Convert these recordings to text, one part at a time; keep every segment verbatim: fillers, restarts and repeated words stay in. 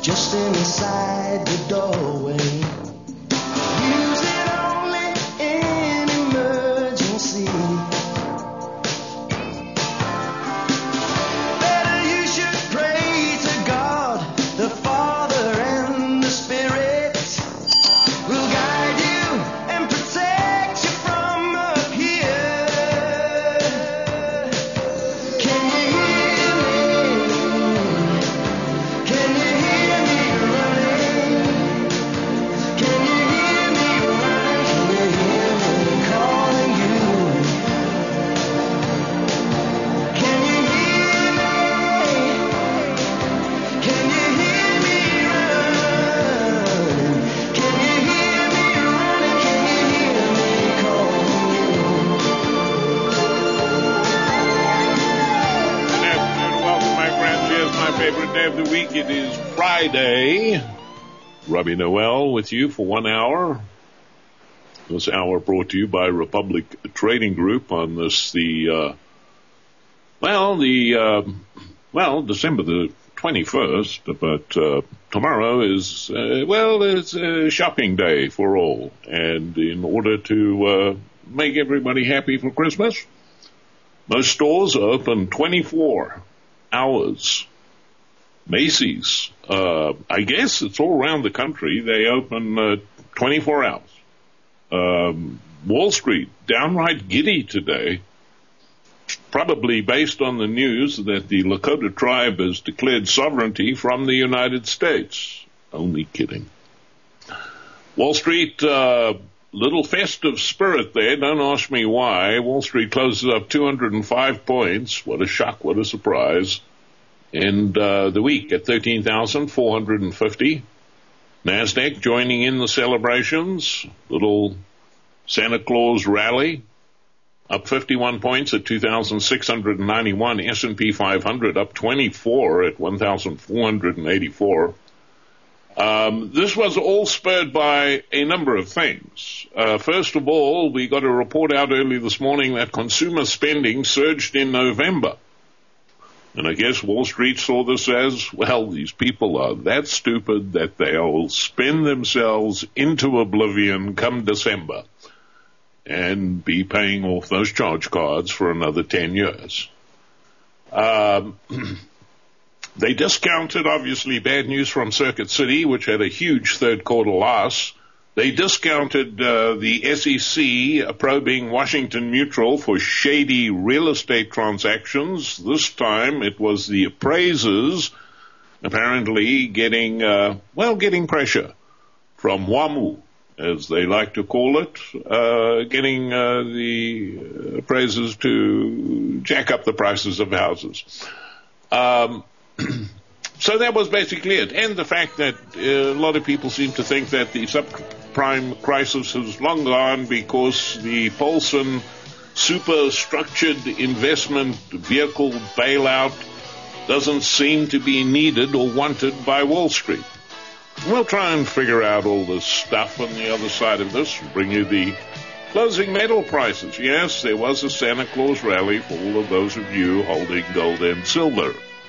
just inside the doorway. Use it only in emergency. Better you should pray to God, the Father and the Spirit will guide you and protect you from up here. Can you hear me? Can you hear me running? Can you hear me running? Can you hear me calling you? Can you hear me? Can you hear me running? Can you hear me running? Can you hear me calling you? Good afternoon. Welcome, my friends. Here's my favorite day of the week. It is Friday. Robbie Noel with you for one hour. This hour brought to you by Republic Trading Group on this, the, uh, well, the, uh, well, December the twenty-first, but, uh, tomorrow is, uh, well, it's a shopping day for all. And in order to, uh, make everybody happy for Christmas, most stores are open twenty-four hours. Macy's, uh, I guess it's all around the country. They open uh, twenty-four hours. Um, Wall Street, downright giddy today, probably based on the news that the Lakota tribe has declared sovereignty from the United States. Only kidding. Wall Street, uh, little festive spirit there. Don't ask me why. Wall Street closes up two hundred five points. What a shock, what a surprise. And uh, the week at thirteen thousand four hundred fifty. NASDAQ joining in the celebrations. Little Santa Claus rally. Up fifty-one points at two thousand six hundred ninety-one. S and P five hundred up twenty-four at one thousand four hundred eighty-four. Um, this was all spurred by a number of things. Uh, first of all, we got a report out early this morning that consumer spending surged in November. And I guess Wall Street saw this as, well, these people are that stupid that they'll spend themselves into oblivion come December and be paying off those charge cards for another ten years. Um, they discounted, obviously, bad news from Circuit City, which had a huge third quarter loss. They discounted uh, the S E C probing Washington Mutual for shady real estate transactions. This time it was the appraisers apparently getting, uh, well, getting pressure from WAMU, as they like to call it, uh, getting uh, the appraisers to jack up the prices of houses. Um So that was basically it. And the fact that uh, a lot of people seem to think that the subprime crisis has long gone because the Paulson superstructured investment vehicle bailout doesn't seem to be needed or wanted by Wall Street. We'll try and figure out all this stuff on the other side of this and bring you the closing metal prices. Yes, there was a Santa Claus rally for all of those of you holding gold and silver.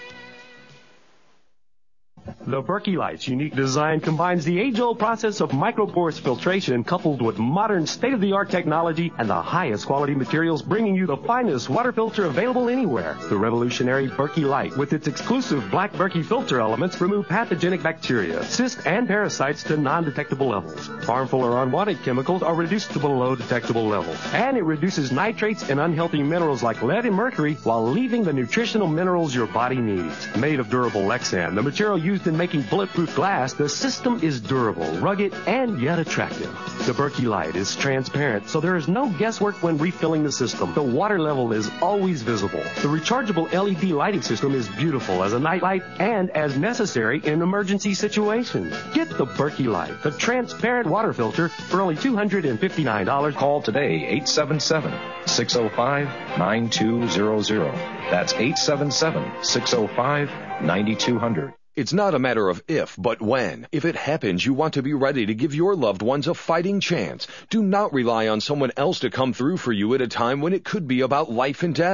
The Berkey Light's unique design combines the age-old process of microporous filtration coupled with modern state-of-the-art technology and the highest quality materials, bringing you the finest water filter available anywhere. The revolutionary Berkey Light, with its exclusive black Berkey filter elements, remove pathogenic bacteria, cysts, and parasites to non-detectable levels. Harmful or unwanted chemicals are reduced to below detectable levels. And it reduces nitrates and unhealthy minerals like lead and mercury while leaving the nutritional minerals your body needs. Made of durable Lexan, the material used in making bulletproof glass, the system is durable, rugged, and yet attractive. The Berkey Light is transparent, so there is no guesswork when refilling the system. The water level is always visible. The rechargeable L E D lighting system is beautiful as a night light and as necessary in emergency situations. Get the Berkey Light, the transparent water filter, for only two hundred fifty-nine dollars. Call today, eight seven seven, six oh five, nine two zero zero. That's eight seven seven, six oh five, nine two zero zero. It's not a matter of if, but when. If it happens, you want to be ready to give your loved ones a fighting chance. Do not rely on someone else to come through for you at a time when it could be about life and death.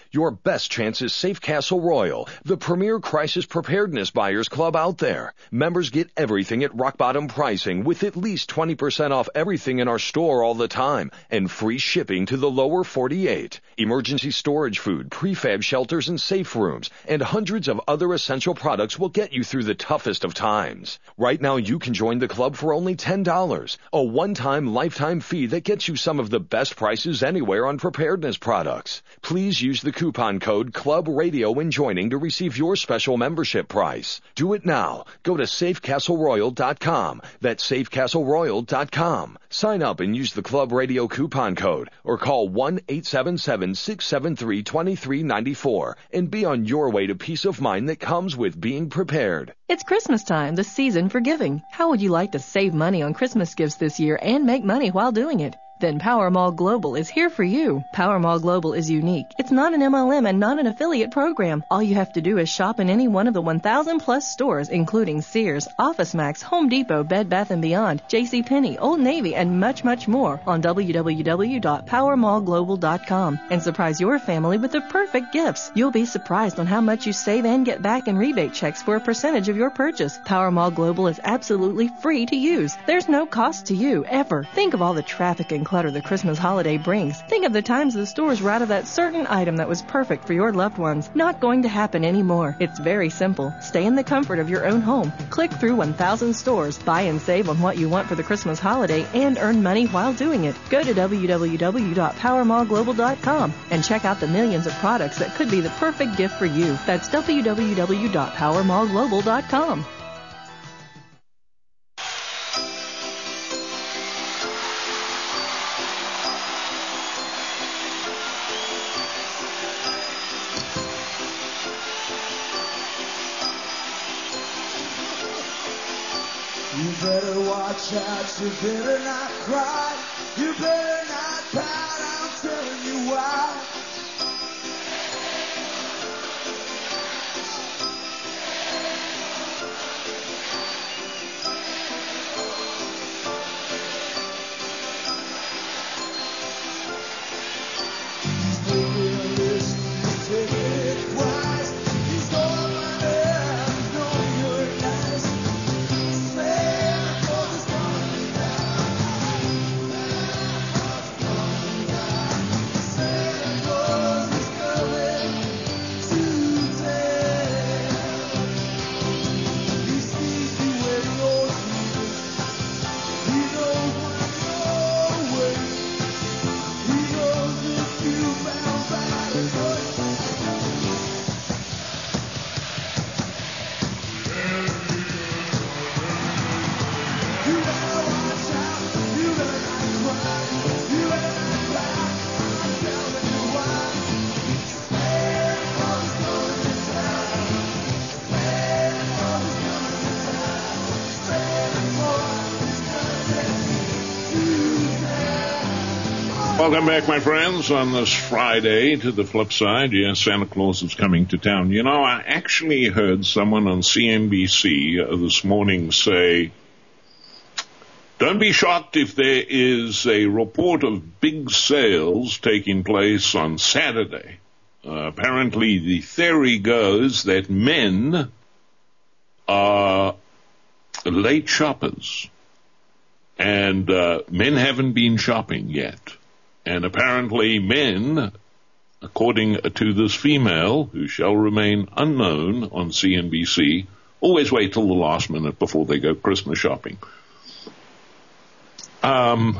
Your best chance is Safe Castle Royal, the premier crisis preparedness buyers club out there. Members get everything at rock bottom pricing with at least twenty percent off everything in our store all the time and free shipping to the lower forty-eight. Emergency storage food, prefab shelters and safe rooms, and hundreds of other essential products will get you through the toughest of times. Right now you can join the club for only ten dollars, a one-time lifetime fee that gets you some of the best prices anywhere on preparedness products. Please use the coupon code Club Radio when joining to receive your special membership price. Do it now. Go to safe castle royal dot com. That's safe castle royal dot com. Sign up and use the Club Radio coupon code or call one eight seven seven, six seven three, two three nine four and be on your way to peace of mind that comes with being prepared. It's Christmas time, the season for giving. How would you like to save money on Christmas gifts this year and make money while doing it? Then Powermall Global is here for you. Powermall Global is unique. It's not an M L M and not an affiliate program. All you have to do is shop in any one of the one thousand plus stores, including Sears, OfficeMax, Home Depot, Bed Bath and Beyond, JCPenney, Old Navy, and much, much more on w w w dot powermall global dot com and surprise your family with the perfect gifts. You'll be surprised on how much you save and get back in rebate checks for a percentage of your purchase. Powermall Global is absolutely free to use. There's no cost to you, ever. Think of all the traffic and clutter the Christmas holiday brings. Think of the times the stores were out of that certain item that was perfect for your loved ones. Not going to happen anymore. It's very simple. Stay in the comfort of your own home. Click through one thousand stores, buy and save on what you want for the Christmas holiday, and earn money while doing it. Go to w w w dot powermall global dot com and check out the millions of products that could be the perfect gift for you. That's w w w dot powermall global dot com. You better watch out, you better not cry, you better not pout, I'm telling you why. Welcome back, my friends, on this Friday to the flip side. Yes, Santa Claus is coming to town. You know, I actually heard someone on C N B C uh, this morning say, don't be shocked if there is a report of big sales taking place on Saturday. Uh, apparently, the theory goes that men are late shoppers, and uh, men haven't been shopping yet. And apparently men, according to this female, who shall remain unknown on C N B C, always wait till the last minute before they go Christmas shopping. Um,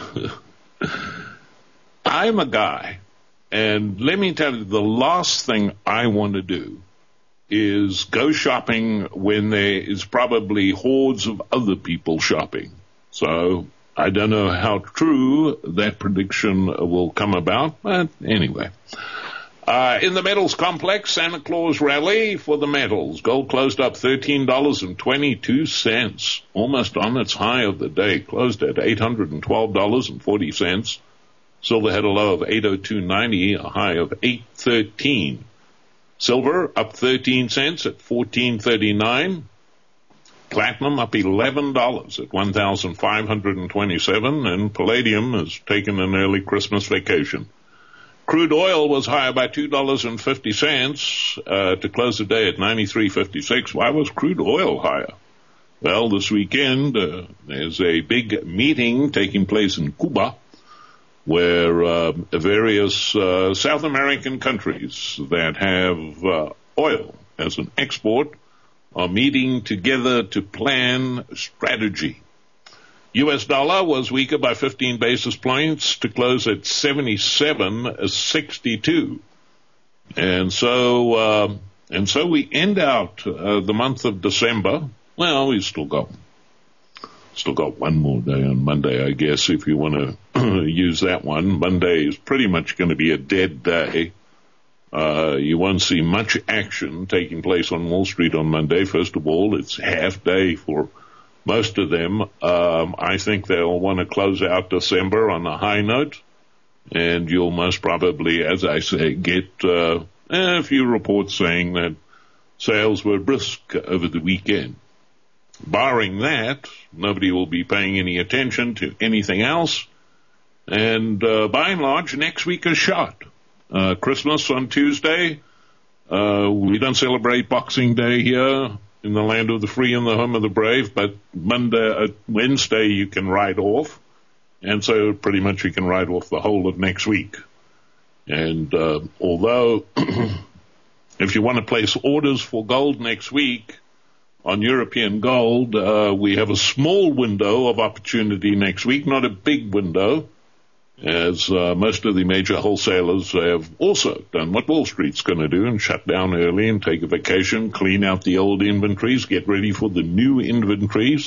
I'm a guy, and let me tell you, the last thing I want to do is go shopping when there is probably hordes of other people shopping. So I don't know how true that prediction will come about, but anyway. Uh, in the metals complex, Santa Claus rally for the metals. Gold closed up thirteen dollars and twenty-two cents, almost on its high of the day. Closed at eight hundred twelve dollars and forty cents. Silver had a low of eight oh two ninety, a high of eight thirteen. Silver up thirteen cents at fourteen thirty-nine. Platinum up eleven dollars at one thousand five hundred twenty-seven, and palladium has taken an early Christmas vacation Crude oil was higher by two dollars and fifty cents uh, to close the day at ninety-three fifty-six. Why was crude oil higher? Well, this weekend uh, there's a big meeting taking place in Cuba where uh, various uh, South American countries that have uh, oil as an export are meeting together to plan strategy. U S dollar was weaker by fifteen basis points to close at seventy-seven sixty-two. And so, uh, and so we end out uh, the month of December. Well, we still got, still got one more day on Monday, I guess, if you want to use that one. Monday is pretty much going to be a dead day. Uh, you won't see much action taking place on Wall Street on Monday. First of all, it's half day for most of them. Um, I think they'll want to close out December on a high note, and you'll most probably, as I say, get uh, a few reports saying that sales were brisk over the weekend. Barring that, nobody will be paying any attention to anything else, and uh, by and large, next week is shot. Uh, Christmas on Tuesday. Uh, we don't celebrate Boxing Day here in the land of the free and the home of the brave, but Monday, uh, Wednesday you can write off, and so pretty much you can write off the whole of next week. And uh, although if you want to place orders for gold next week on European gold, uh, we have a small window of opportunity next week, not a big window, as uh, most of the major wholesalers have also done what Wall Street's going to do and shut down early and take a vacation, clean out the old inventories, get ready for the new inventories.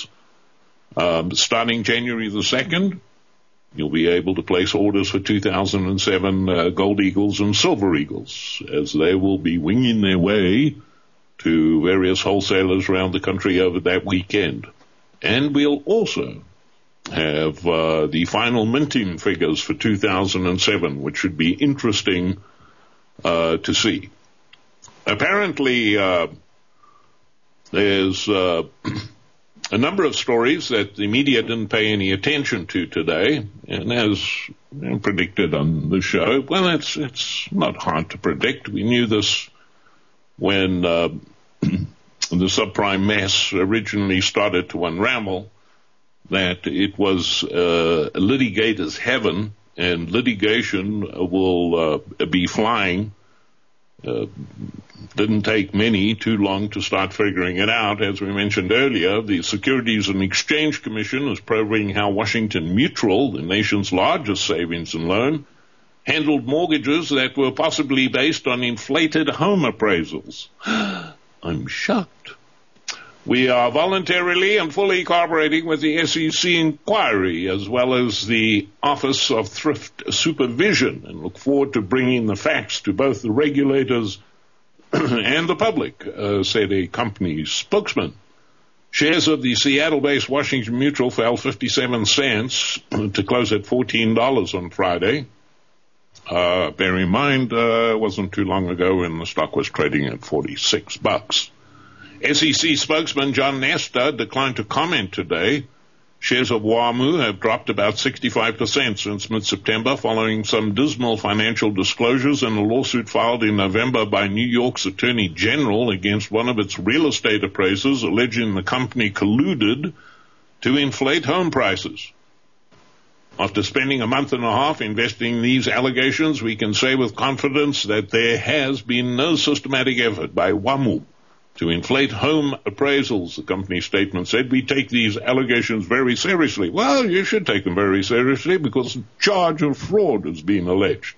Um, starting January the second, you'll be able to place orders for two thousand seven uh, Gold Eagles and Silver Eagles, as they will be winging their way to various wholesalers around the country over that weekend. And we'll also have uh, the final minting figures for two thousand seven, which should be interesting uh, to see. Apparently, uh, there's uh, a number of stories that the media didn't pay any attention to today, and as predicted on the show, well, it's it's not hard to predict. We knew this when uh, the subprime mess originally started to unravel, that it was uh, litigator's heaven, and litigation will uh, be flying. Uh, didn't take many too long to start figuring it out. As we mentioned earlier, the Securities and Exchange Commission is probing how Washington Mutual, the nation's largest savings and loan, handled mortgages that were possibly based on inflated home appraisals. I'm shocked. We are voluntarily and fully cooperating with the S E C inquiry as well as the Office of Thrift Supervision and look forward to bringing the facts to both the regulators and the public, uh, said a company spokesman. Shares of the Seattle-based Washington Mutual fell fifty-seven cents to close at fourteen dollars on Friday. Uh, bear in mind, uh, it wasn't too long ago when the stock was trading at forty-six bucks. S E C spokesman John Nestor declined to comment today. Shares of WAMU have dropped about sixty-five percent since mid-September following some dismal financial disclosures in a lawsuit filed in November by New York's Attorney General against one of its real estate appraisers, alleging the company colluded to inflate home prices. After spending a month and a half investigating these allegations, we can say with confidence that there has been no systematic effort by WAMU to inflate home appraisals, the company statement said. We take these allegations very seriously. Well, you should take them very seriously because a charge of fraud has been alleged.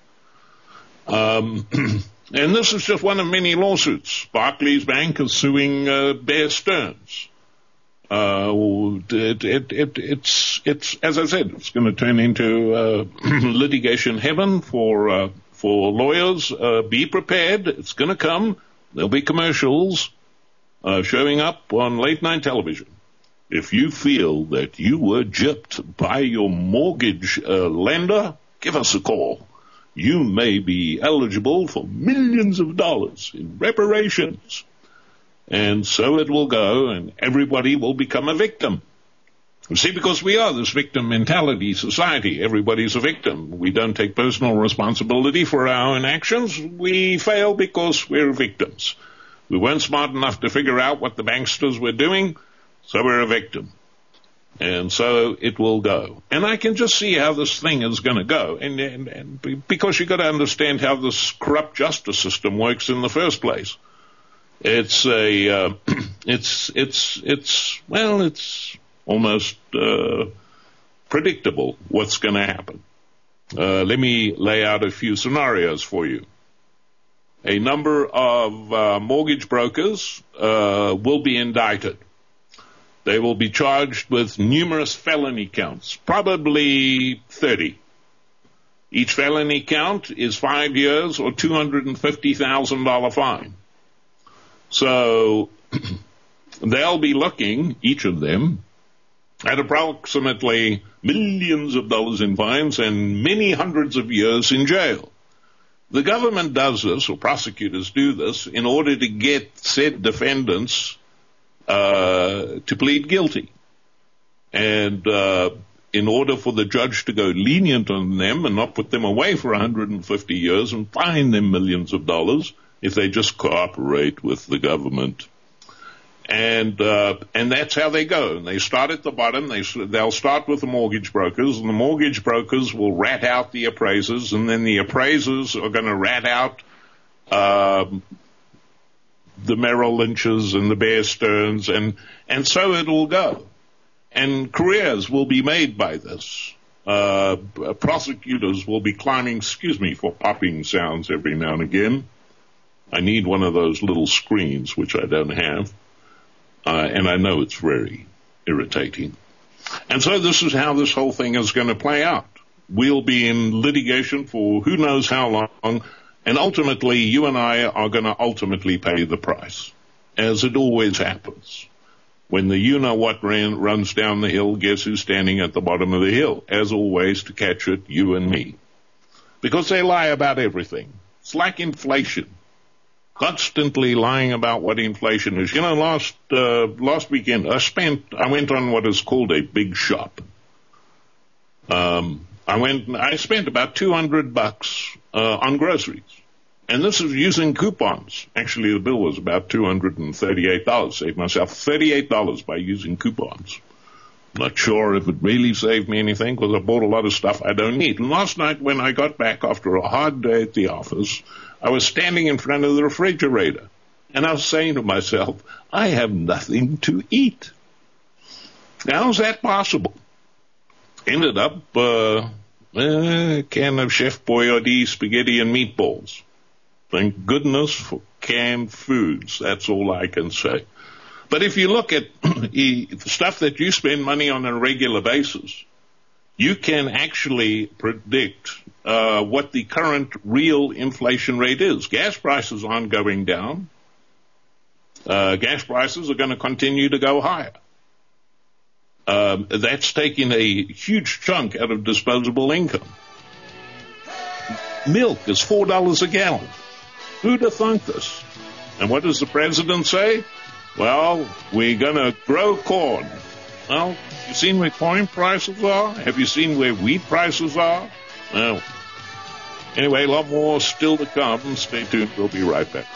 Um, and this is just one of many lawsuits. Barclays Bank is suing uh, Bear Stearns. Uh, it, it, it, it's, it's, as I said, it's going to turn into uh, litigation heaven for uh, for lawyers. Uh, be prepared. It's going to come. There'll be commercials Uh, showing up on late night television. If you feel that you were gypped by your mortgage uh, lender, give us a call. You may be eligible for millions of dollars in reparations. And so it will go, and everybody will become a victim. See, because we are this victim mentality society. Everybody's a victim. We don't take personal responsibility for our own actions. We fail because we're victims. We weren't smart enough to figure out what the banksters were doing, so we're a victim. And so it will go. And I can just see how this thing is going to go. And, and, and because you've got to understand how this corrupt justice system works in the first place. It's a, uh, it's, it's, it's, well, it's almost, uh, predictable what's going to happen. Uh, let me lay out a few scenarios for you. A number of, uh, mortgage brokers, uh, will be indicted. They will be charged with numerous felony counts, probably thirty. Each felony count is five years or two hundred fifty thousand dollars fine. So they'll be looking, each of them, at approximately millions of dollars in fines and many hundreds of years in jail. The government does this, or prosecutors do this, in order to get said defendants Uh, to plead guilty. And uh, in order for the judge to go lenient on them and not put them away for one hundred fifty years and fine them millions of dollars if they just cooperate with the government. And uh, and that's how they go. And they start at the bottom. They, they'll start with the mortgage brokers, and the mortgage brokers will rat out the appraisers, and then the appraisers are going to rat out um, the Merrill Lynches and the Bear Stearns, and, and so it will go. And careers will be made by this. Uh, prosecutors will be climbing, excuse me for popping sounds every now and again. I need one of those little screens, which I don't have. Uh, and I know it's very irritating. And so this is how this whole thing is going to play out. We'll be in litigation for who knows how long. And ultimately, you and I are going to ultimately pay the price, as it always happens. When the you-know-what ran, runs down the hill, guess who's standing at the bottom of the hill? As always, to catch it, you and me. Because they lie about everything. It's like inflation. Constantly lying about what inflation is. You know, last uh, last weekend, I spent, I went on what is called a big shop. Um, I went, I spent about two hundred bucks uh, on groceries. And this is using coupons. Actually, the bill was about two hundred thirty-eight dollars. Saved myself thirty-eight dollars by using coupons. Not sure if it really saved me anything because I bought a lot of stuff I don't need. And last night when I got back after a hard day at the office, I was standing in front of the refrigerator. And I was saying to myself, I have nothing to eat. Now, how's that possible? Ended up uh, a can of Chef Boyardee spaghetti and meatballs. Thank goodness for canned foods. That's all I can say. But if you look at the stuff that you spend money on a regular basis, you can actually predict uh, what the current real inflation rate is. Gas prices aren't going down. Uh, gas prices are going to continue to go higher. Um, that's taking a huge chunk out of disposable income. Milk is four dollars a gallon. Who'd have thunk this? And what does the president say? Well, we're going to grow corn. Well, you seen where corn prices are? Have you seen where wheat prices are? Well, anyway, a lot more still to come. Stay tuned. We'll be right back.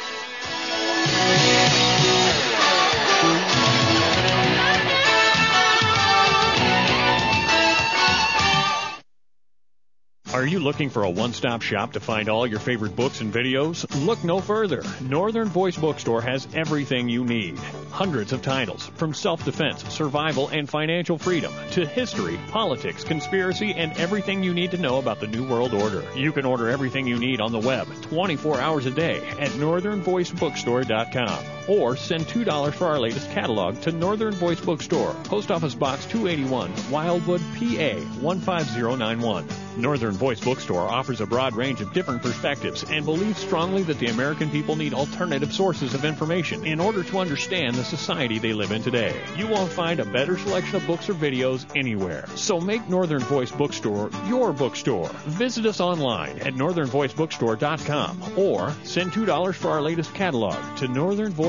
Are you looking for a one-stop shop to find all your favorite books and videos? Look no further. Northern Voice Bookstore has everything you need. Hundreds of titles, from self-defense, survival, and financial freedom, to history, politics, conspiracy, and everything you need to know about the New World Order. You can order everything you need on the web, twenty-four hours a day, at northern voice bookstore dot com. Or send two dollars for our latest catalog to Northern Voice Bookstore, Post Office Box two eighty-one, Wildwood, P A one five zero nine one. Northern Voice Bookstore offers a broad range of different perspectives and believes strongly that the American people need alternative sources of information in order to understand the society they live in today. You won't find a better selection of books or videos anywhere. So make Northern Voice Bookstore your bookstore. Visit us online at northern voice bookstore dot com or send two dollars for our latest catalog to Northern Voice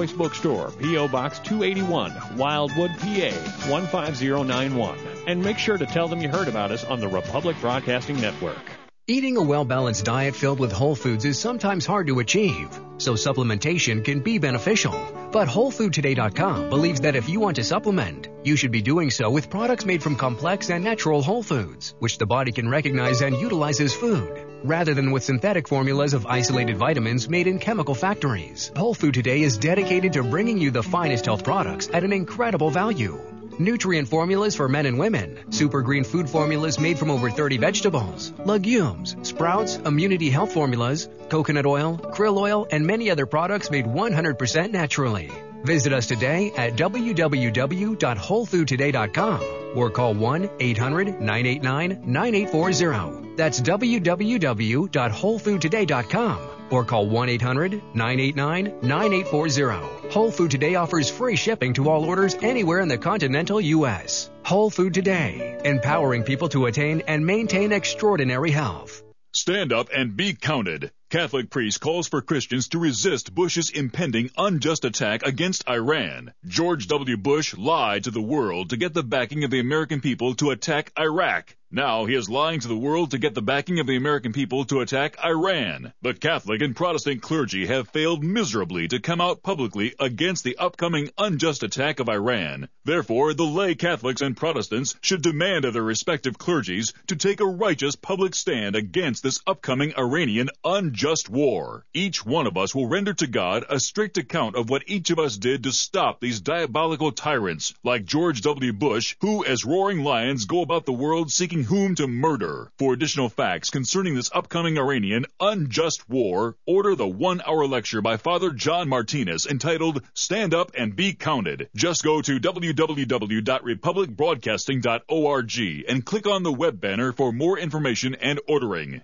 Voice Bookstore, P O. Box two eighty-one, Wildwood, P A one five zero nine one. And make sure to tell them you heard about us on the Republic Broadcasting Network. Eating a well-balanced diet filled with whole foods is sometimes hard to achieve, so supplementation can be beneficial. But Whole Food Today dot com believes that if you want to supplement, you should be doing so with products made from complex and natural whole foods, which the body can recognize and utilize as food, rather than with synthetic formulas of isolated vitamins made in chemical factories. Whole Food Today is dedicated to bringing you the finest health products at an incredible value. Nutrient formulas for men and women, super green food formulas made from over thirty vegetables, legumes, sprouts, immunity health formulas, coconut oil, krill oil, and many other products made one hundred percent naturally. Visit us today at w w w dot whole food today dot com or call one eight hundred nine eight nine nine eight four zero. That's w w w dot whole food today dot com or call one eight hundred nine eight nine nine eight four zero. Whole Food Today offers free shipping to all orders anywhere in the continental U S. Whole Food Today, empowering people to attain and maintain extraordinary health. Stand up and be counted. Catholic priest calls for Christians to resist Bush's impending unjust attack against Iran. George W. Bush lied to the world to get the backing of the American people to attack Iraq. Now he is lying to the world to get the backing of the American people to attack Iran. The Catholic and Protestant clergy have failed miserably to come out publicly against the upcoming unjust attack of Iran. Therefore, the lay Catholics and Protestants should demand of their respective clergies to take a righteous public stand against this upcoming Iranian unjust war. Each one of us will render to God a strict account of what each of us did to stop these diabolical tyrants like George W. Bush, who as roaring lions go about the world seeking whom to murder. For additional facts concerning this upcoming Iranian unjust war, order the one-hour lecture by Father John Martinez entitled Stand Up and Be Counted. Just go to w w w dot republic broadcasting dot org and click on the web banner for more information and ordering.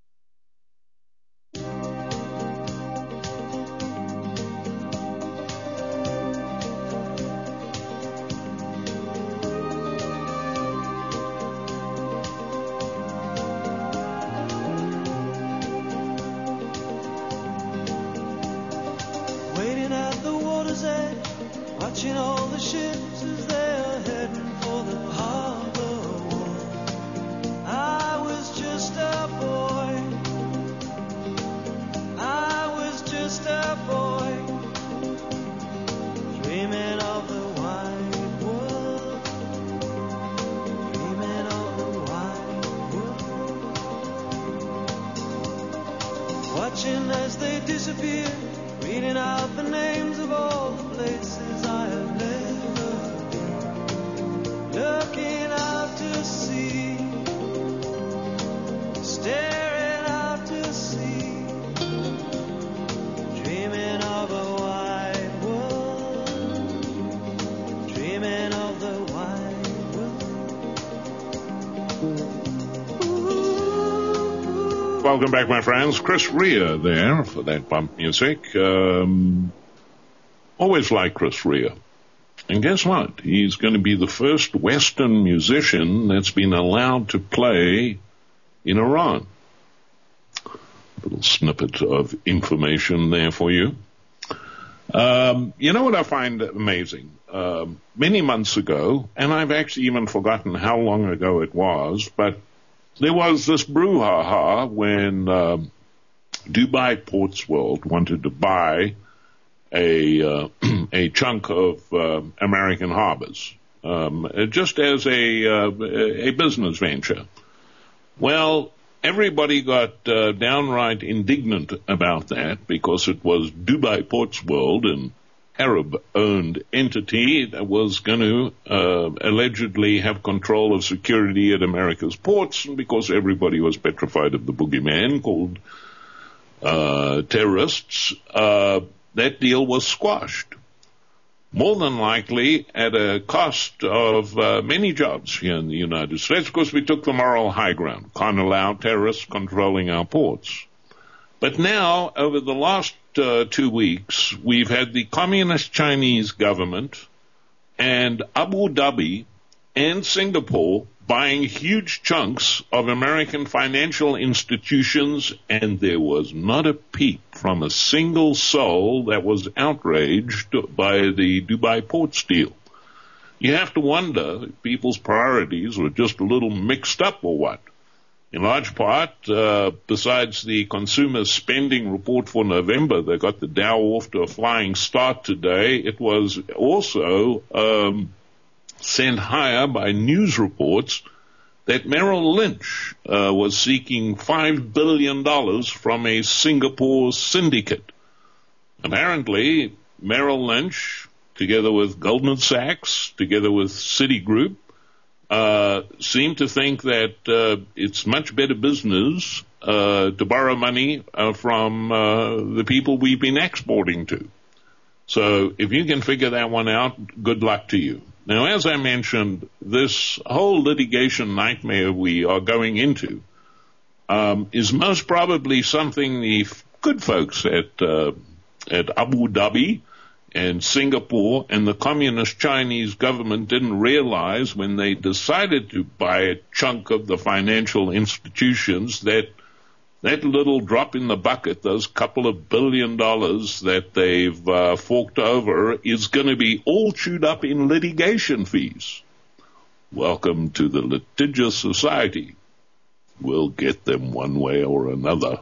Watching all the ships as they're heading for the harbor wall. I was just a boy. I was just a boy, dreaming of the wide world, dreaming of the wide world. Watching as they disappear, reading out the names of all the places I have never been, looking out to sea, staring out to sea, dreaming of a wide world, dreaming of the wide world. Welcome back, my friends. Chris Rea there for that bump music. Um, always like Chris Rea. And guess what? He's going to be the first Western musician that's been allowed to play in Iran. A little snippet of information there for you. Um, you know what I find amazing? Um, many months ago, and I've actually even forgotten how long ago it was, but there was this brouhaha when um, Dubai Ports World wanted to buy a uh, a chunk of uh, American harbors, um, just as a uh, a business venture. Well, everybody got uh, downright indignant about that because it was Dubai Ports World, an Arab-owned entity that was going to uh, allegedly have control of security at America's ports, and because everybody was petrified of the boogeyman called uh, terrorists, uh, that deal was squashed. More than likely at a cost of uh, many jobs here in the United States, because we took the moral high ground. Can't allow terrorists controlling our ports. But now, over the last uh, two weeks, we've had the Communist Chinese government and Abu Dhabi and Singapore buying huge chunks of American financial institutions, and there was not a peep from a single soul that was outraged by the Dubai Ports deal. You have to wonder if people's priorities were just a little mixed up or what. In large part, uh, besides the consumer spending report for November that got the Dow off to a flying start today, it was also um, sent higher by news reports that Merrill Lynch uh, was seeking five billion dollars from a Singapore syndicate. Apparently, Merrill Lynch, together with Goldman Sachs, together with Citigroup, Uh, seem to think that uh, it's much better business uh, to borrow money uh, from uh, the people we've been exporting to. So if you can figure that one out, good luck to you. Now, as I mentioned, this whole litigation nightmare we are going into um, is most probably something the good folks at uh, at Abu Dhabi and Singapore and the communist Chinese government didn't realize when they decided to buy a chunk of the financial institutions that that little drop in the bucket, those couple of billion dollars that they've uh, forked over, is going to be all chewed up in litigation fees. Welcome to the litigious society. We'll get them one way or another.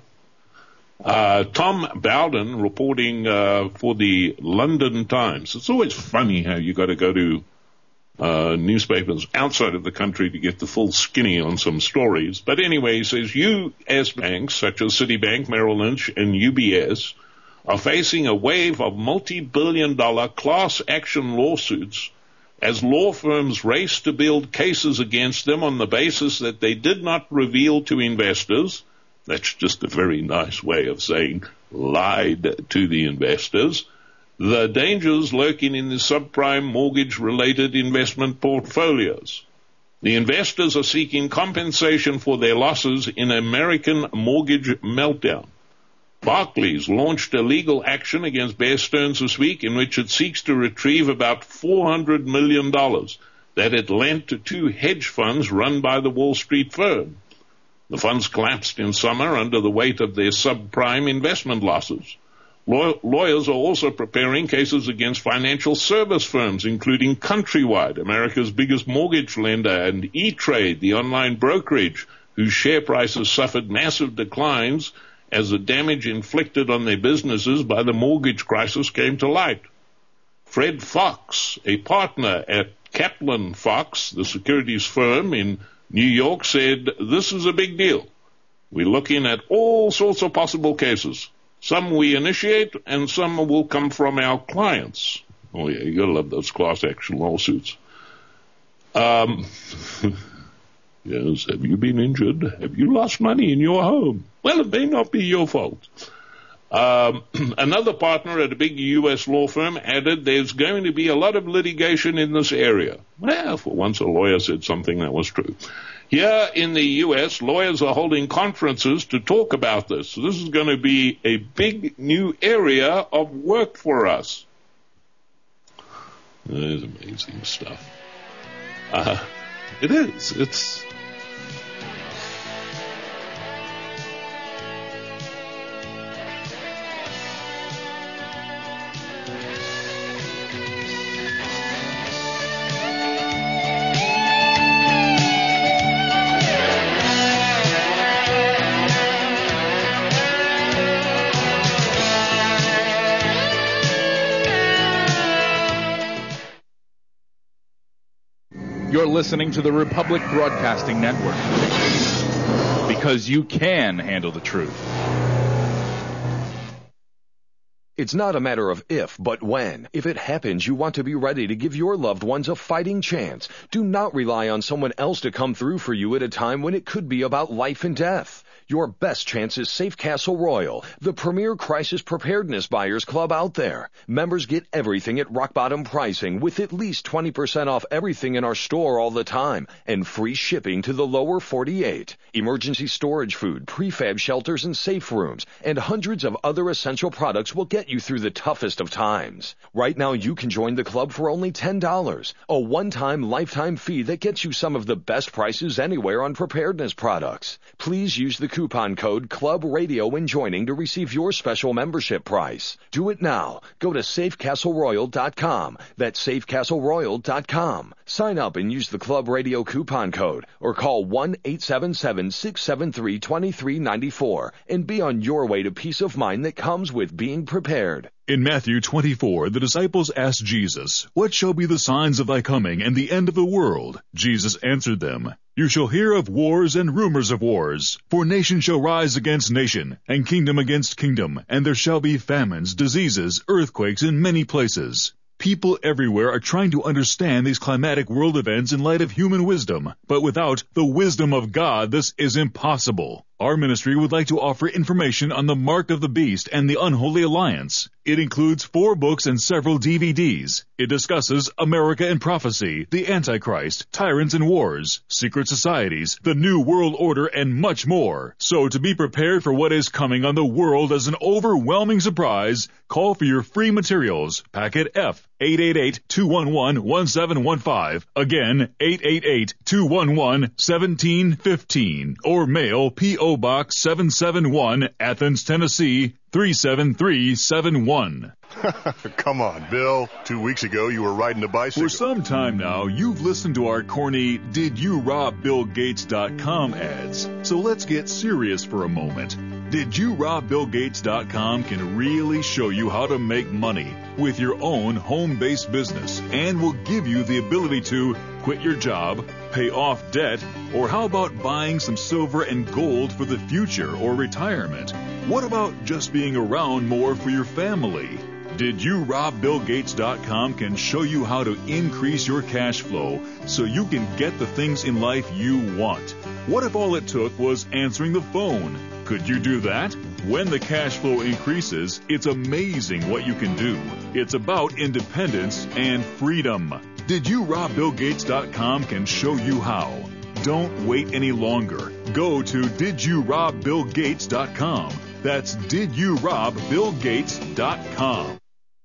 Uh, Tom Bowden reporting uh, for the London Times. It's always funny how you got to go to uh, newspapers outside of the country to get the full skinny on some stories. But anyway, he says U S banks such as Citibank, Merrill Lynch, and U B S are facing a wave of multi-billion dollar class action lawsuits as law firms race to build cases against them on the basis that they did not reveal to investors. That's just a very nice way of saying lied to the investors. The dangers lurking in the subprime mortgage-related investment portfolios. The investors are seeking compensation for their losses in American mortgage meltdown. Barclays launched a legal action against Bear Stearns this week in which it seeks to retrieve about four hundred million dollars that it lent to two hedge funds run by the Wall Street firm. The funds collapsed in summer under the weight of their subprime investment losses. Law- lawyers are also preparing cases against financial service firms, including Countrywide, America's biggest mortgage lender, and E-Trade, the online brokerage, whose share prices suffered massive declines as the damage inflicted on their businesses by the mortgage crisis came to light. Fred Fox, a partner at Kaplan Fox, the securities firm in New York, said, "This is a big deal. We're looking at all sorts of possible cases. Some we initiate and some will come from our clients." Oh yeah, you gotta love those class action lawsuits. Um, yes, have you been injured? Have you lost money in your home? Well, it may not be your fault. Um, another partner at a big U S law firm added there's going to be a lot of litigation in this area. Well, for once a lawyer said something that was true. Here in the U S, lawyers are holding conferences to talk about this. So this is going to be a big new area of work for us. That is amazing stuff. Uh, it is. It's... You're listening to the Republic Broadcasting Network, because you can handle the truth. It's not a matter of if, but when. If it happens, you want to be ready to give your loved ones a fighting chance. Do not rely on someone else to come through for you at a time when it could be about life and death. Your best chance is Safe Castle Royal, the premier crisis preparedness buyers club out there. Members get everything at rock bottom pricing with at least twenty percent off everything in our store all the time and free shipping to the lower forty-eight. Emergency storage food, prefab shelters and safe rooms, and hundreds of other essential products will get you through the toughest of times. Right now you can join the club for only ten dollars, a one-time lifetime fee that gets you some of the best prices anywhere on preparedness products. Please use the coupon code Club Radio when joining to receive your special membership price. Do it now. Go to safe castle royal dot com. That's safe castle royal dot com. Sign up and use the Club Radio coupon code or call one eight seven seven, six seven three, two three nine four and be on your way to peace of mind that comes with being prepared. In Matthew twenty-four, the disciples asked Jesus, "What shall be the signs of thy coming and the end of the world?" Jesus answered them, "You shall hear of wars and rumors of wars. For nation shall rise against nation, and kingdom against kingdom, and there shall be famines, diseases, earthquakes in many places." People everywhere are trying to understand these climatic world events in light of human wisdom, but without the wisdom of God, this is impossible. Our ministry would like to offer information on the Mark of the Beast and the Unholy Alliance. It includes four books and several D V Ds. It discusses America and prophecy, the Antichrist, tyrants and wars, secret societies, the New World Order, and much more. So to be prepared for what is coming on the world as an overwhelming surprise, call for your free materials. Packet F, eight eight eight, two one one, one seven one five. Again, eight eight eight, two one one, one seven one five. Or mail P O Box seven seven one, Athens, Tennessee, three seven three seven one. Come on, Bill. Two weeks ago, you were riding a bicycle. For some time now, you've listened to our corny Did You Rob Bill Gates dot com ads. So let's get serious for a moment. Did You Rob Bill Gates dot com can really show you how to make money with your own home-based business and will give you the ability to quit your job, pay off debt, or how about buying some silver and gold for the future or retirement? What about just being around more for your family? Did You Rob Bill Gates dot com can show you how to increase your cash flow so you can get the things in life you want. What if all it took was answering the phone? Could you do that? When the cash flow increases, it's amazing what you can do. It's about independence and freedom. Did You Rob Bill Gates dot com can show you how. Don't wait any longer. Go to Did You Rob Bill Gates dot com. That's Did You Rob Bill Gates dot com.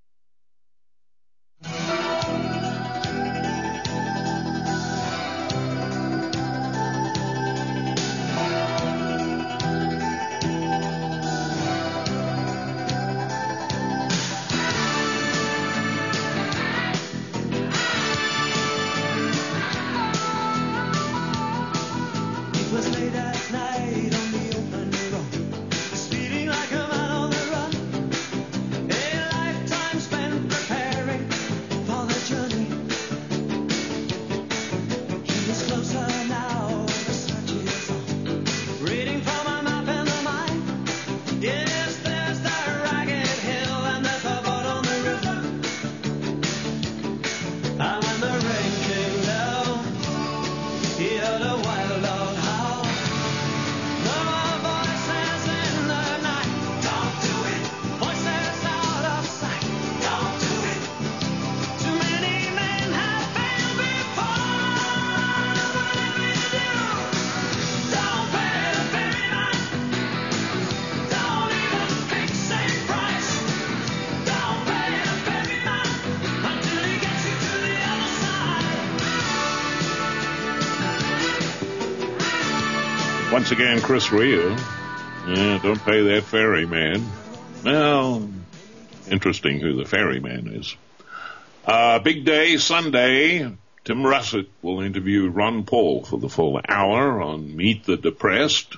Once again, Chris Rio. Yeah, don't pay that ferryman. Well, interesting who the ferryman is. Uh, big day, Sunday. Tim Russert will interview Ron Paul for the full hour on Meet the Depressed.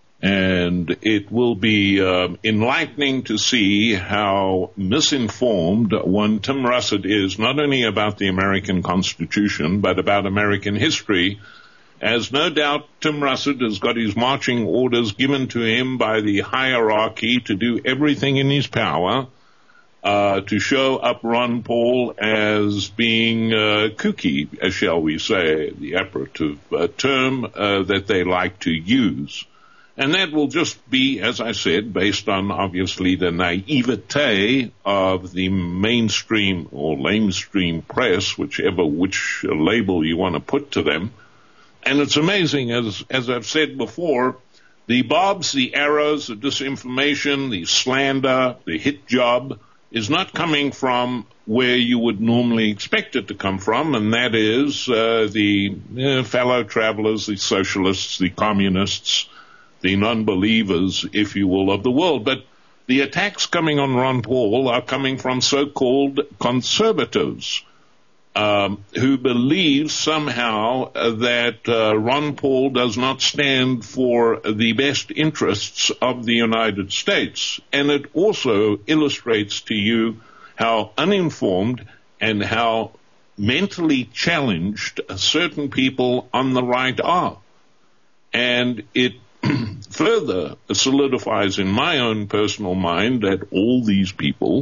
And it will be uh, enlightening to see how misinformed one Tim Russert is, not only about the American Constitution, but about American history. As no doubt Tim Russert has got his marching orders given to him by the hierarchy to do everything in his power uh, to show up Ron Paul as being uh, kooky, as shall we say, the operative uh, term uh, that they like to use. And that will just be, as I said, based on obviously the naivete of the mainstream or lamestream press, whichever which label you want to put to them. And it's amazing, as as I've said before, the bobs, the arrows, the disinformation, the slander, the hit job is not coming from where you would normally expect it to come from, and that is uh, the uh, fellow travelers, the socialists, the communists, the non-believers, if you will, of the world. But the attacks coming on Ron Paul are coming from so-called conservatives um, who believe somehow that uh, Ron Paul does not stand for the best interests of the United States. And it also illustrates to you how uninformed and how mentally challenged certain people on the right are. And it further solidifies in my own personal mind that all these people,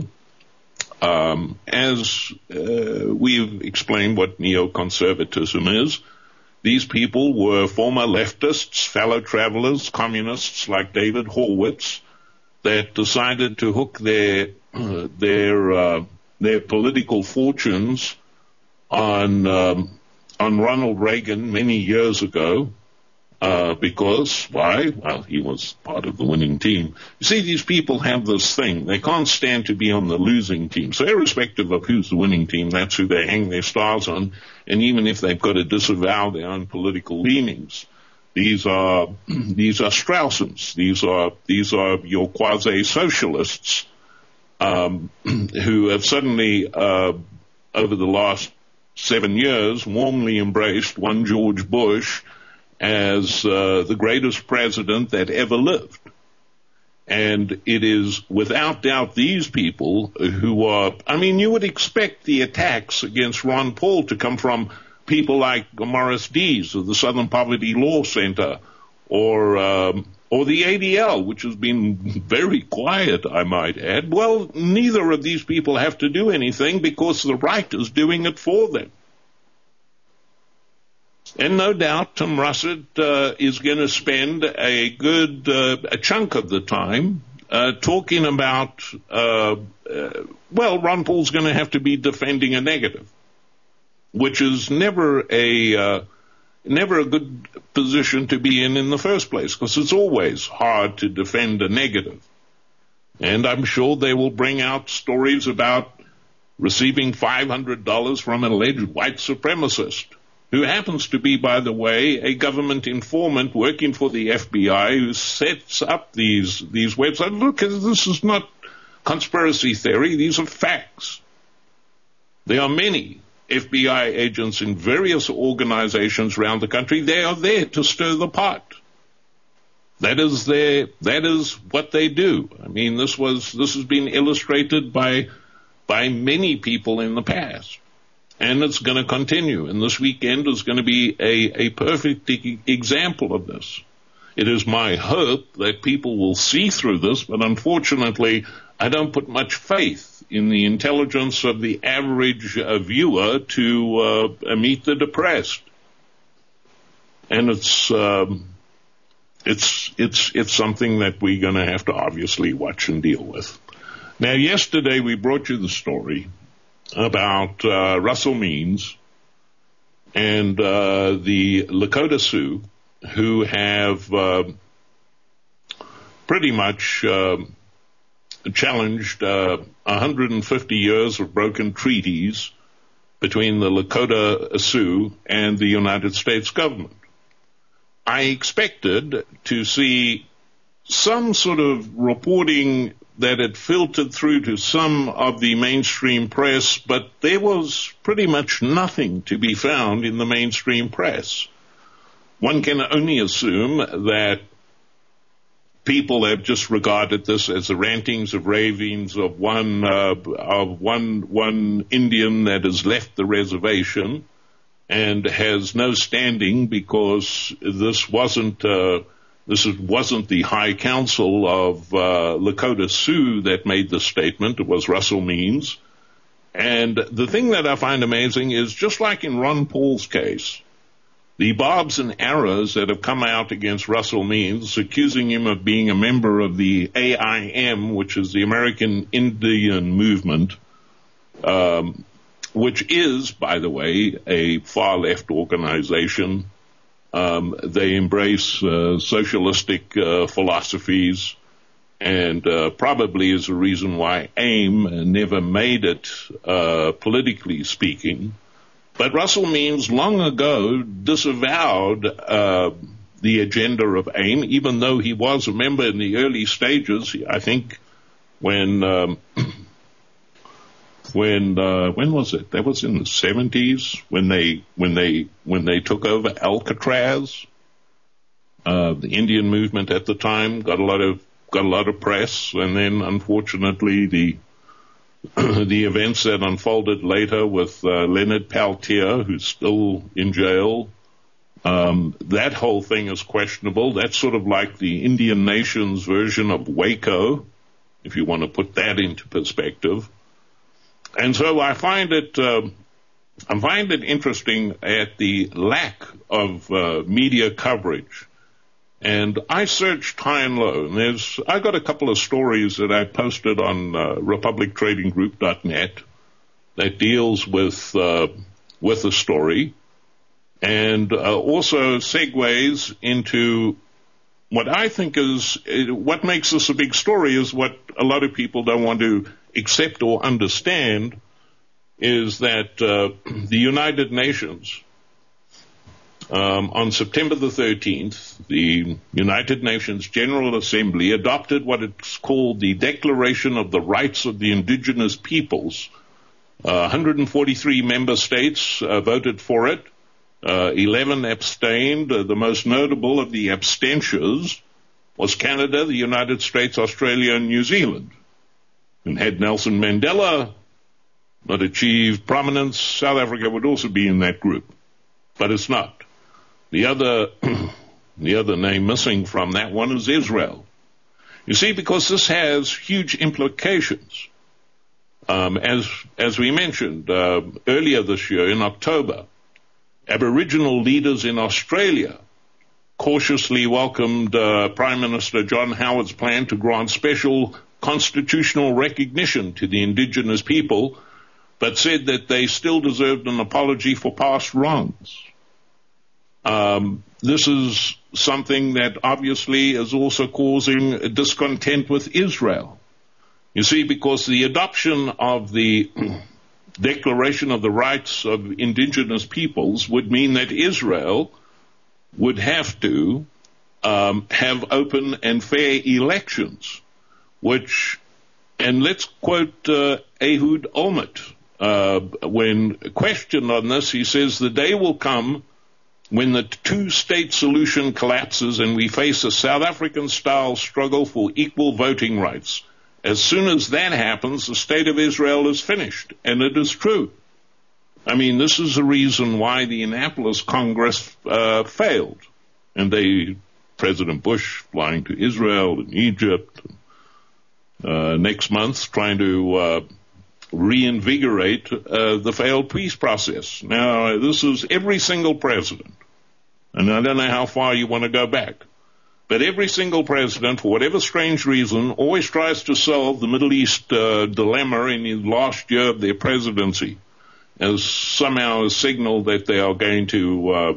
um, as uh, we've explained what neoconservatism is, these people were former leftists, fellow travelers, communists like David Horowitz, that decided to hook their uh, their uh, their political fortunes on um, on Ronald Reagan many years ago. Uh, because, why? Well, he was part of the winning team. You see, these people have this thing. They can't stand to be on the losing team. So irrespective of who's the winning team, that's who they hang their stars on. And even if they've got to disavow their own political leanings, these are, these are Straussens. These are, these are your quasi-socialists, um, who have suddenly, uh, over the last seven years, warmly embraced one George Bush as uh, the greatest president that ever lived. And it is without doubt these people who are, I mean, you would expect the attacks against Ron Paul to come from people like Morris Dees of the Southern Poverty Law Center, or um, or the A D L, which has been very quiet, I might add. Well, neither of these people have to do anything because the right is doing it for them. And no doubt Tim Russert uh, is going to spend a good uh, a chunk of the time uh, talking about, uh, uh, well, Ron Paul's going to have to be defending a negative, which is never a uh, never a good position to be in in the first place, because it's always hard to defend a negative. And I'm sure they will bring out stories about receiving five hundred dollars from an alleged white supremacist, who happens to be, by the way, a government informant working for the F B I who sets up these these websites. Look, this is not conspiracy theory. These are facts. There are many F B I agents in various organizations around the country. They are there to stir the pot. That is their, that is what they do. I mean, this was, this has been illustrated by, by many people in the past. And it's going to continue. And this weekend is going to be a, a perfect e- example of this. It is my hope that people will see through this, but unfortunately, I don't put much faith in the intelligence of the average uh, viewer to uh, meet the depressed. And it's, um, it's, it's, it's something that we're going to have to obviously watch and deal with. Now, yesterday we brought you the story about uh, Russell Means and uh, the Lakota Sioux, who have uh, pretty much uh, challenged uh, one hundred fifty years of broken treaties between the Lakota Sioux and the United States government. I expected to see some sort of reporting that had filtered through to some of the mainstream press, but there was pretty much nothing to be found in the mainstream press. One can only assume that people have just regarded this as the rantings of ravings of one uh, of one one Indian that has left the reservation and has no standing, because this wasn't uh, this wasn't the High Council of uh, Lakota Sioux that made the statement. It was Russell Means. And the thing that I find amazing is, just like in Ron Paul's case, the barbs and arrows that have come out against Russell Means, accusing him of being a member of the A I M, which is the American Indian Movement, um, which is, by the way, a far-left organization. Um, they embrace uh, socialistic uh, philosophies, and uh, probably is a reason why AIM never made it, uh, politically speaking. But Russell Means long ago disavowed uh, the agenda of AIM, even though he was a member in the early stages. I think when um, when uh, when was it? That was in the seventies when they when they when they took over Alcatraz. Uh, the Indian movement at the time got a lot of got a lot of press, and then unfortunately the the events that unfolded later with uh, Leonard Peltier, who's still in jail, um, that whole thing is questionable. That's sort of like the Indian nation's version of Waco, if you want to put that into perspective. And so I find it, uh, I find it interesting at the lack of uh, media coverage. And I searched high and low, and there's, I got a couple of stories that I posted on uh, republic trading group dot net that deals with, uh, with the story, and uh, also segues into what I think is, what makes this a big story is what a lot of people don't want to accept or understand, is that uh, the United Nations, Um, on September the thirteenth, the United Nations General Assembly adopted what it's called the Declaration of the Rights of the Indigenous Peoples. Uh, one hundred forty-three member states uh, voted for it. Uh, eleven abstained. Uh, the most notable of the abstentions was Canada, the United States, Australia, and New Zealand. And had Nelson Mandela not achieved prominence, South Africa would also be in that group. But it's not. The other, the other name missing from that one is Israel. You see, because this has huge implications. Um, as, as we mentioned, uh, earlier this year in October, Aboriginal leaders in Australia cautiously welcomed, uh, Prime Minister John Howard's plan to grant special constitutional recognition to the indigenous people, but said that they still deserved an apology for past wrongs. Um, this is something that obviously is also causing discontent with Israel. You see, because the adoption of the Declaration of the Rights of Indigenous Peoples would mean that Israel would have to um, have open and fair elections, which, and let's quote uh, Ehud Olmert, uh, when questioned on this, he says, the day will come when the two-state solution collapses and we face a South African-style struggle for equal voting rights. As soon as that happens, the state of Israel is finished, and it is true. I mean, this is the reason why the Annapolis Congress uh, failed, and they, President Bush flying to Israel and Egypt uh, next month, trying to uh, reinvigorate uh, the failed peace process. Now, this is every single president, and I don't know how far you want to go back, but every single president, for whatever strange reason, always tries to solve the Middle East uh, dilemma in the last year of their presidency, as somehow a signal that they are going to uh,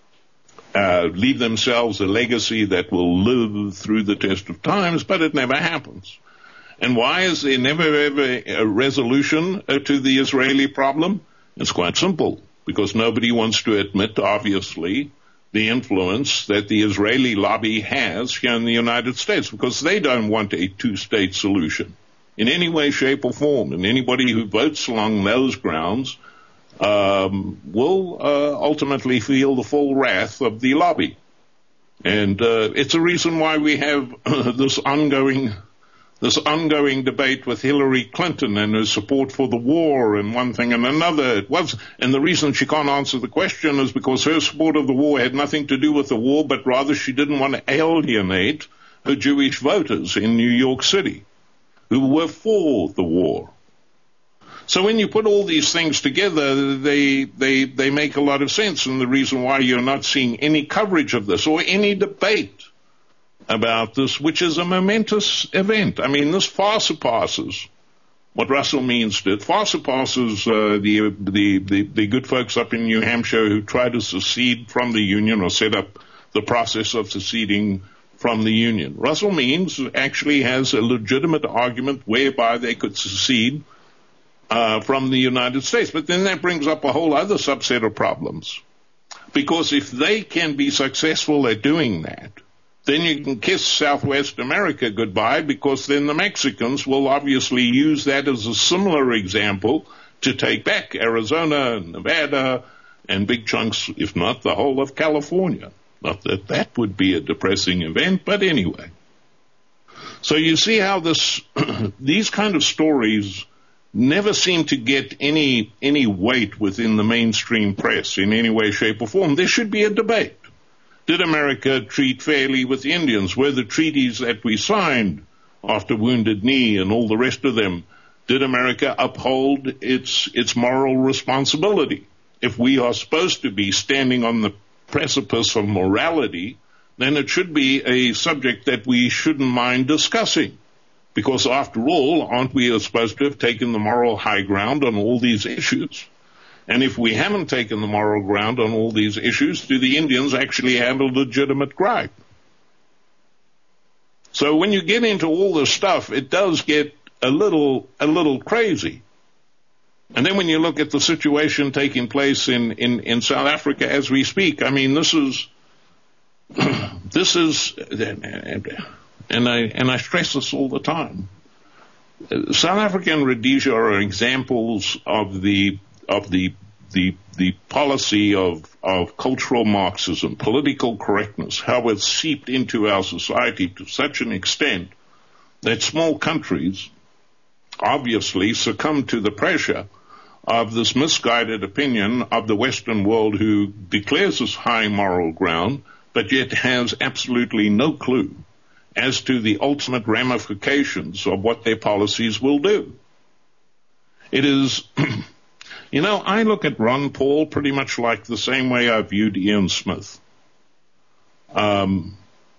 uh, leave themselves a legacy that will live through the test of times, but it never happens. And why is there never ever a resolution uh, to the Israeli problem? It's quite simple, because nobody wants to admit, obviously, the influence that the Israeli lobby has here in the United States, because they don't want a two-state solution in any way, shape, or form. And anybody who votes along those grounds um, will uh, ultimately feel the full wrath of the lobby. And uh, it's a reason why we have this ongoing this ongoing debate with Hillary Clinton and her support for the war and one thing and another. It was, and the reason she can't answer the question is because her support of the war had nothing to do with the war, but rather she didn't want to alienate her Jewish voters in New York City who were for the war. So when you put all these things together, they, they, they make a lot of sense, and the reason why you're not seeing any coverage of this or any debate about this, which is a momentous event. I mean, this far surpasses what Russell Means did. Far surpasses uh, the, the, the, the good folks up in New Hampshire who tried to secede from the Union or set up the process of seceding from the Union. Russell Means actually has a legitimate argument whereby they could secede uh, from the United States. But then that brings up a whole other subset of problems. Because if they can be successful at doing that, then you can kiss Southwest America goodbye, because then the Mexicans will obviously use that as a similar example to take back Arizona and Nevada and big chunks, if not the whole of California. Not that that would be a depressing event, but anyway. So you see how this, these kind of stories never seem to get any, any weight within the mainstream press in any way, shape, or form. There should be a debate. Did America treat fairly with Indians? Were the treaties that we signed after Wounded Knee and all the rest of them, did America uphold its, its moral responsibility? If we are supposed to be standing on the precipice of morality, then it should be a subject that we shouldn't mind discussing. Because after all, aren't we supposed to have taken the moral high ground on all these issues? And if we haven't taken the moral ground on all these issues, do the Indians actually have a legitimate gripe? So when you get into all this stuff, it does get a little, a little crazy. And then when you look at the situation taking place in, in, in South Africa as we speak, I mean, this is, this is, and I, and I stress this all the time. South Africa and Rhodesia are examples of the of the the the policy of of cultural Marxism, political correctness, how it's seeped into our society to such an extent that small countries obviously succumb to the pressure of this misguided opinion of the Western world, who declares this high moral ground, but yet has absolutely no clue as to the ultimate ramifications of what their policies will do. It is, you know, I look at Ron Paul pretty much like the same way I viewed Ian Smith. Um,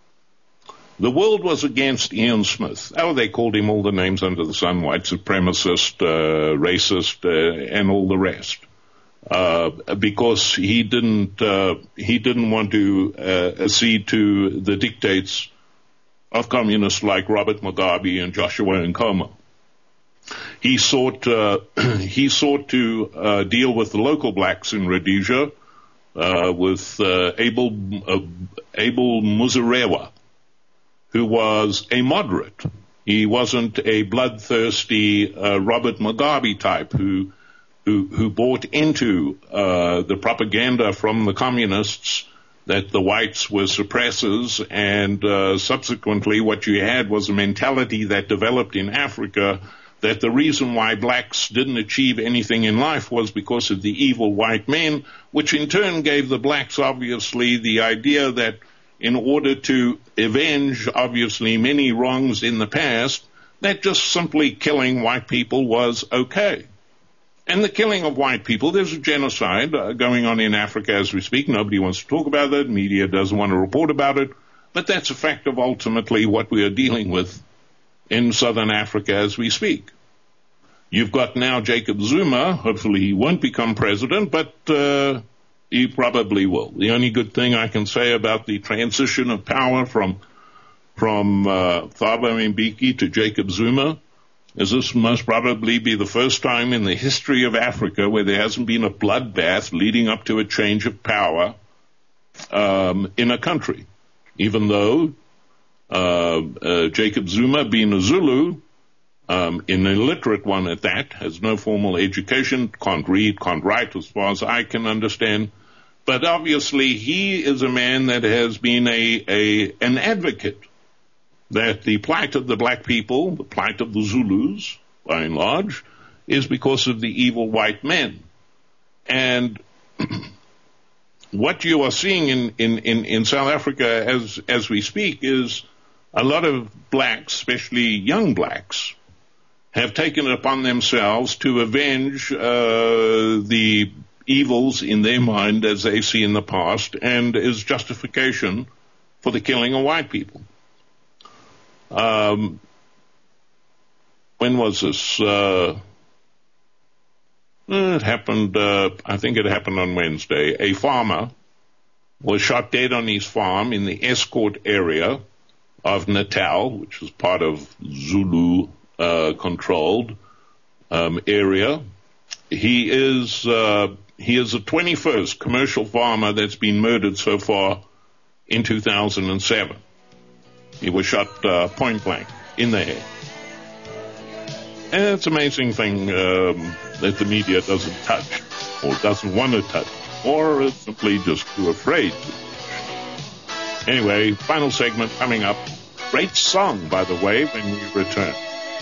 the world was against Ian Smith. Oh, they called him all the names under the sun, white supremacist, uh, racist, uh, and all the rest. Uh, because he didn't, uh, he didn't want to, uh, accede to the dictates of communists like Robert Mugabe and Joshua Nkomo. He sought, uh, he sought to, uh, deal with the local blacks in Rhodesia, uh, with, uh, Abel, uh, Abel Muzorewa, who was a moderate. He wasn't a bloodthirsty, uh, Robert Mugabe type who, who, who bought into, uh, the propaganda from the communists that the whites were suppressors, and uh, subsequently what you had was a mentality that developed in Africa that the reason why blacks didn't achieve anything in life was because of the evil white men, which in turn gave the blacks obviously the idea that in order to avenge obviously many wrongs in the past, that just simply killing white people was okay. And the killing of white people, there's a genocide uh, going on in Africa as we speak. Nobody wants to talk about it. Media doesn't want to report about it. But that's a fact of ultimately what we are dealing with in southern Africa as we speak. You've got now Jacob Zuma. Hopefully he won't become president, but uh, he probably will. The only good thing I can say about the transition of power from from uh, Thabo Mbeki to Jacob Zuma is this must probably be the first time in the history of Africa where there hasn't been a bloodbath leading up to a change of power um, in a country. Even though uh, uh, Jacob Zuma, being a Zulu, um, an illiterate one at that, has no formal education, can't read, can't write as far as I can understand. But obviously he is a man that has been a, a an advocate that the plight of the black people, the plight of the Zulus, by and large, is because of the evil white men. And what you are seeing in, in, in, in South Africa as, as we speak is a lot of blacks, especially young blacks, have taken it upon themselves to avenge uh, the evils in their mind as they see in the past and as justification for the killing of white people. Um, when was this? Uh, it happened, uh, I think it happened on Wednesday. A farmer was shot dead on his farm in the Escort area of Natal, which is part of Zulu uh, controlled um, area. He is uh, he is the twenty-first commercial farmer that's been murdered so far in two thousand seven. He was shot uh, point blank in the head. And it's an amazing thing um, that the media doesn't touch or doesn't want to touch or is simply just too afraid to. Anyway, final segment coming up. Great song, by the way, when we return.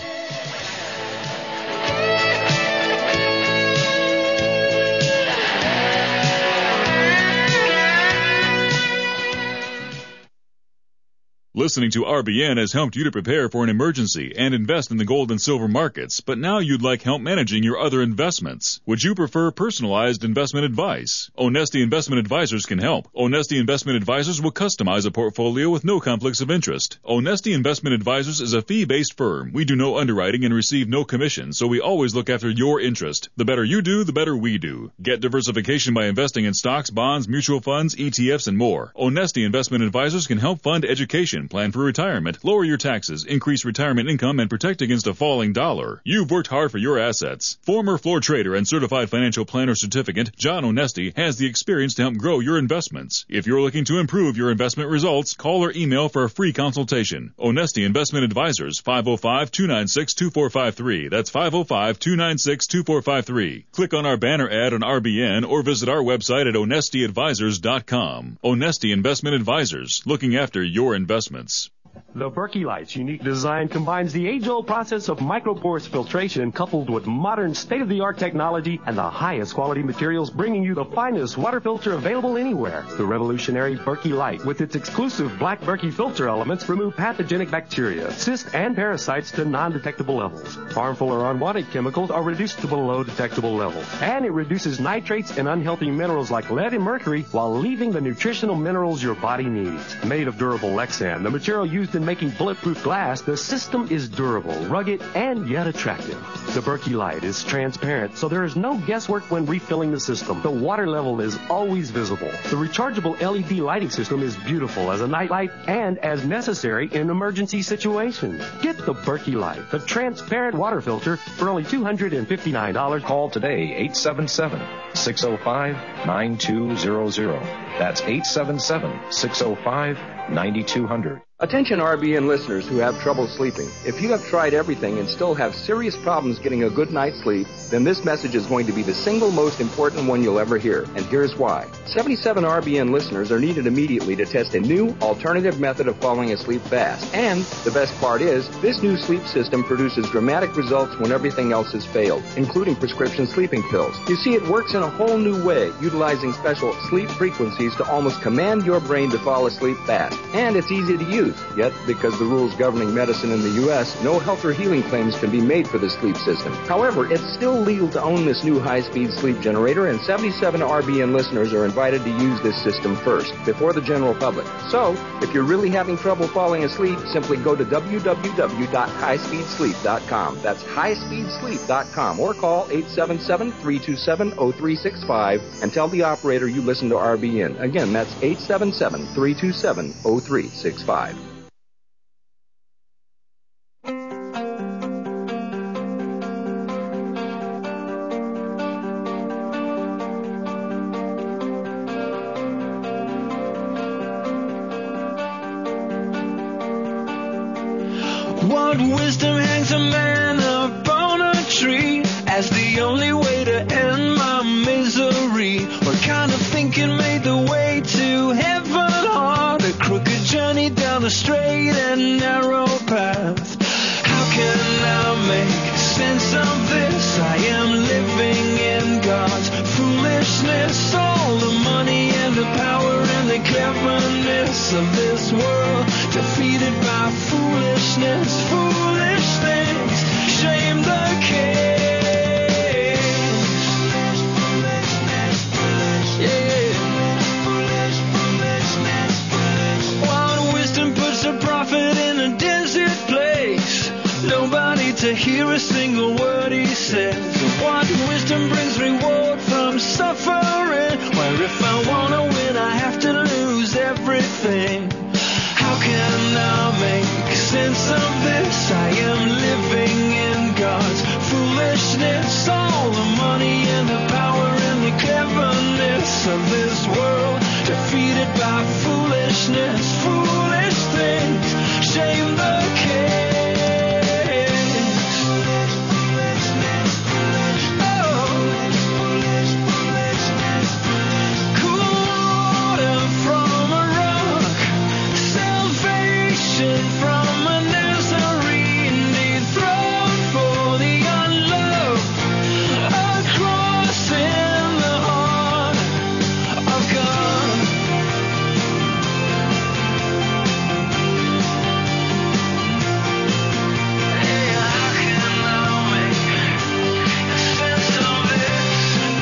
Listening to R B N has helped you to prepare for an emergency and invest in the gold and silver markets, but now you'd like help managing your other investments. Would you prefer personalized investment advice? Onesti Investment Advisors can help. Onesti Investment Advisors will customize a portfolio with no conflicts of interest. Onesti Investment Advisors is a fee-based firm. We do no underwriting and receive no commission, so we always look after your interest. The better you do, the better we do. Get diversification by investing in stocks, bonds, mutual funds, E T Fs, and more. Onesti Investment Advisors can help fund education, plan for retirement, lower your taxes, increase retirement income, and protect against a falling dollar. You've worked hard for your assets. Former floor trader and certified financial planner certificate, John Onesti, has the experience to help grow your investments. If you're looking to improve your investment results, call or email for a free consultation. Onesti Investment Advisors, five oh five, two nine six, two four five three. That's five oh five, two nine six, two four five three. Click on our banner ad on R B N or visit our website at onesti advisors dot com. Onesti Investment Advisors, looking after your investments. The Berkey Light's unique design combines the age-old process of micropores filtration coupled with modern state-of-the-art technology and the highest quality materials, bringing you the finest water filter available anywhere. The revolutionary Berkey Light, with its exclusive black Berkey filter elements, remove pathogenic bacteria, cysts, and parasites to non-detectable levels. Harmful or unwanted chemicals are reduced to below detectable levels. And it reduces nitrates and unhealthy minerals like lead and mercury while leaving the nutritional minerals your body needs. Made of durable Lexan, the material used in making bulletproof glass, the system is durable, rugged, and yet attractive. The Berkey Light is transparent, so there is no guesswork when refilling the system. The water level is always visible. The rechargeable L E D lighting system is beautiful as a nightlight and as necessary in emergency situations. Get the Berkey Light, the transparent water filter, for only two hundred fifty-nine dollars. Call today, eight seven seven, six oh five, nine two zero zero. That's eight seven seven, six oh five, nine two hundred. Attention R B N listeners who have trouble sleeping. If you have tried everything and still have serious problems getting a good night's sleep, then this message is going to be the single most important one you'll ever hear. And here's why. seventy-seven R B N listeners are needed immediately to test a new alternative method of falling asleep fast. And the best part is, this new sleep system produces dramatic results when everything else has failed, including prescription sleeping pills. You see, it works in a whole new way, utilizing special sleep frequencies to almost command your brain to fall asleep fast. And it's easy to use. Yet, because the rules governing medicine in the U S, no health or healing claims can be made for the sleep system. However, it's still legal to own this new high-speed sleep generator, and seventy-seven R B N listeners are invited to use this system first, before the general public. So, if you're really having trouble falling asleep, simply go to w w w dot high speed sleep dot com. That's high speed sleep dot com, or call eight seven seven, three two seven, zero three six five and tell the operator you listen to R B N. Again, that's eight seven seven, three two seven, zero three six five. What wisdom hangs a man upon a tree as the only way to end my misery? What kind of thinking made the way to heaven hard? A crooked journey down a straight and narrow path. How can I make sense of this? I am living in God's foolishness. All the money and the power and the cleverness of this world defeated by foolishness, foolish things. Shame suffering. Where if I wanna win, I have to lose everything. How can I make sense of this? I am living in God's foolishness. All the money and the power and the cleverness of this world, defeated by foolishness, foolish things, shame the king. From a Nazarene, dethroned for the unloved, a cross in the heart of God. Hey, how can I make sense of this?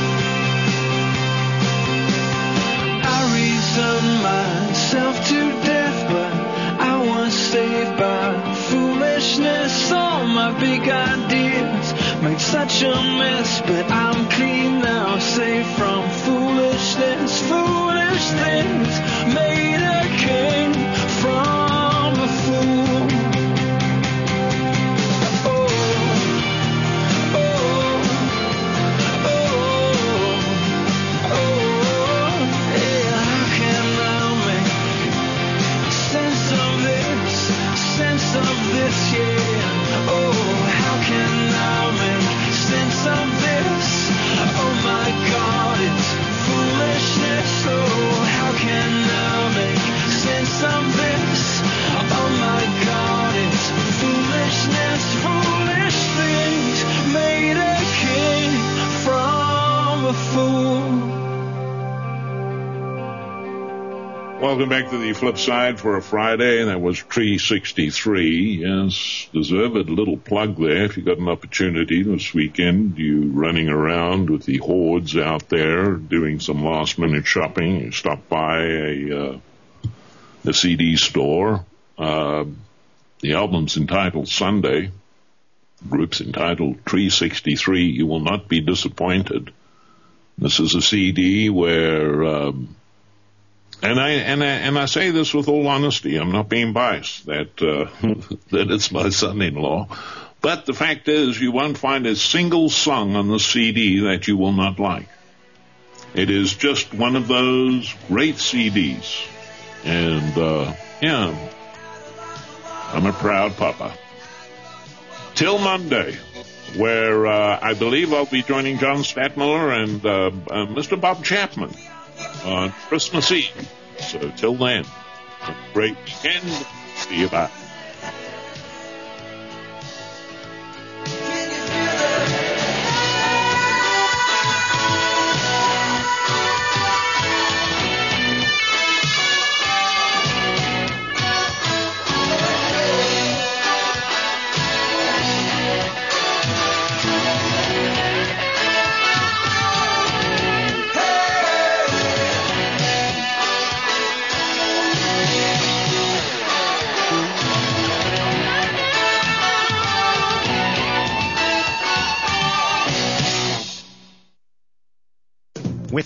I reason myself to death, but I was saved by foolishness. All my big ideas made such a mess, but I'm clean now, safe from foolishness. Foolish things made a king from a fool. Oh, oh, oh, oh, yeah, how can I make sense of this, sense of this, yeah. Oh, how can I make sense of this? Oh my God, it's foolishness. Oh, how can I make sense of this? Oh my God, it's foolishness. Foolish things made a king from a fool. Welcome back to the flip side for a Friday. That was Tree sixty-three. Yes, deserved little plug there. If you got an opportunity this weekend, you running around with the hordes out there doing some last minute shopping, you stop by a, uh, a C D store. Uh, the album's entitled Sunday. The group's entitled Tree sixty-three. You will not be disappointed. This is a C D where, um, And I and I and I say this with all honesty. I'm not being biased that uh, that it's my son-in-law, but the fact is, you won't find a single song on the C D that you will not like. It is just one of those great C Ds, and uh, yeah, I'm a proud papa. Till Monday, where uh, I believe I'll be joining John Stadtmiller and uh, uh, Mister Bob Chapman on Christmas Eve. So till then, have a great weekend. See you bye.